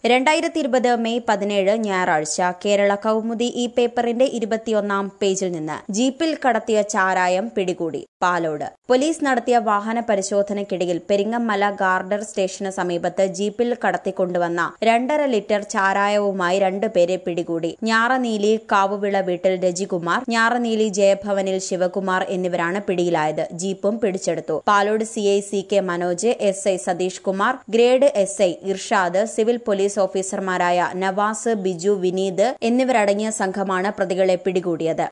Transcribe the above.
2020 May 17 ഞായറാഴ്ച കേരള കൗമുദി ഈ പേപ്പറിന്റെ 21 പേജിൽ നിന്ന് ജീപ്പിൽ കടത്തിയ ചാരായം പിടികൂടി. പാലോട് പോലീസ് നടത്തിയ വാഹന പരിശോധനയ്ക്കിടയിൽ പെരിങ്ങമല ഗാർഡർ സ്റ്റേഷന് സമീപത്ത് ജീപ്പിൽ കടത്തിക്കൊണ്ടുവന്ന 2.5 ലിറ്റർ ചാരായവുമായി 2 പേരെ പിടികൂടി. ഞാറനീലി കാവുവിള വീട്ടിൽ രജികുമാർ, ഞാറനീലി ജയഭവനിൽ ശിവകുമാർ എന്നിവരാണ് പിടിയിലായത്. ജീപ്പും പിടിച്ചെടുത്തു. Palode CI CK Manoj, SI Satheesh Kumar, grade SI Irshad, civil police ഓഫീസർമാരായ നവാസ്, ബിജു, വിനീത് എന്നിവരടങ്ങിയ സംഘമാണ് പ്രതികളെ പിടികൂടിയത്.